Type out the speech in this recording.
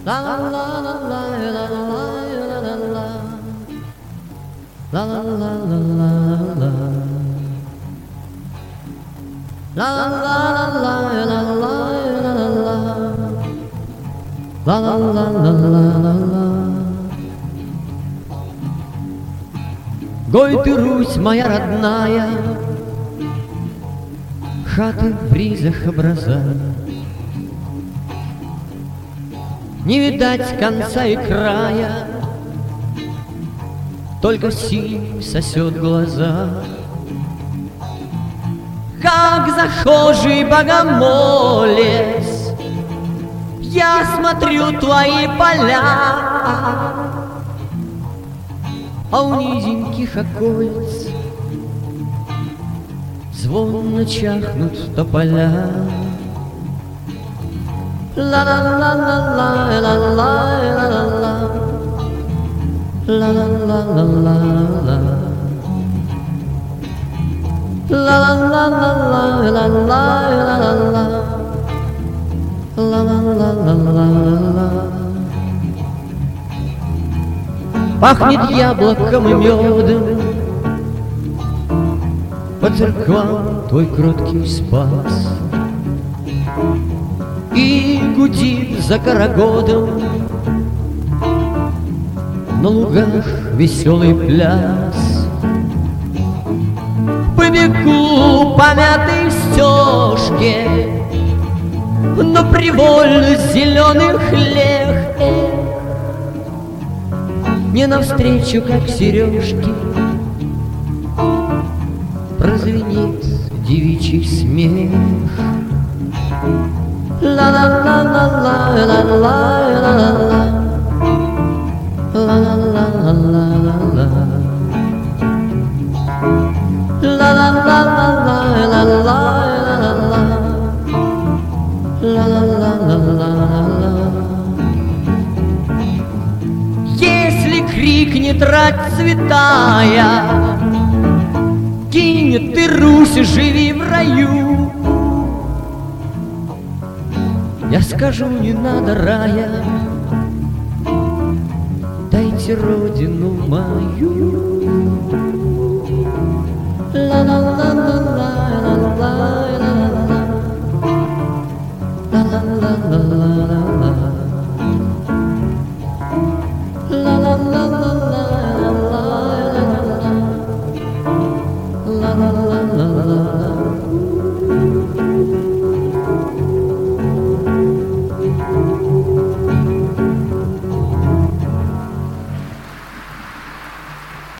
La la la la la la la la la la. La la la la la la. La la la la la la la la. La la la la la la. Гой ты, Русь моя родная, хаты в ризах образа. Не видать конца и края, только синь сосет глаза. Как захожий богомолец, я смотрю твои поля, а у низеньких околиц звонно чахнут тополя. La la la la la la la la la. La la la la la la. La la la la la la la la la. La la la la la la. Пахнет яблоком и медом, по церквам твой кроткий спас. И гудит за карагодом на лугах веселый пляс. Побегу по мятой стежке, но привольно зеленых лег. Мне навстречу, как сережки, прозвенит девичий смех. La la la la la la la la la. La la la la la la la. La la la la la la la la la. La la la la la la. Если крикнет рать цветая, кинет ты, Русь, живи в раю. Я скажу, не надо рая, дайте родину мою. La la la la la la la la la. La la la la la la la. La la la la la la la la. La la la la la la.